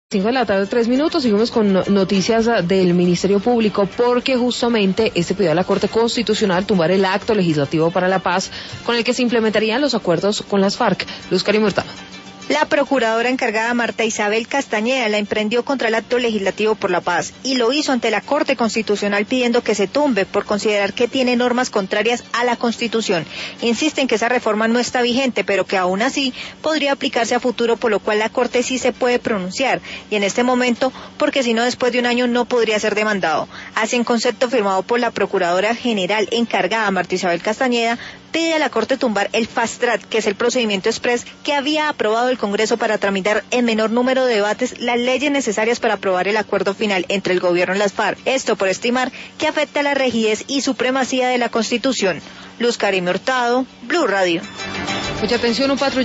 5 de la tarde, 3 minutos, seguimos con noticias del Ministerio Público porque justamente pidió a la Corte Constitucional tumbar el acto legislativo para la paz con el que se implementarían los acuerdos con las FARC. Luz Karim Hurtado. La procuradora encargada Marta Isabel Castañeda la emprendió contra el acto legislativo por la paz y lo hizo ante la Corte Constitucional pidiendo que se tumbe por considerar que tiene normas contrarias a la Constitución. Insisten que esa reforma no está vigente, pero que aún así podría aplicarse a futuro, por lo cual la Corte sí se puede pronunciar y en este momento, porque si no después de un año no podría ser demandado. Así, en concepto firmado por la procuradora general encargada Marta Isabel Castañeda, pide a la Corte tumbar el fast track, que es el procedimiento express que había aprobado el Congreso para tramitar en menor número de debates las leyes necesarias para aprobar el acuerdo final entre el gobierno y las FARC. Esto por estimar que afecta a la rigidez y supremacía de la Constitución. Luz Karim Hurtado, Blue Radio. Mucha atención, un patrullero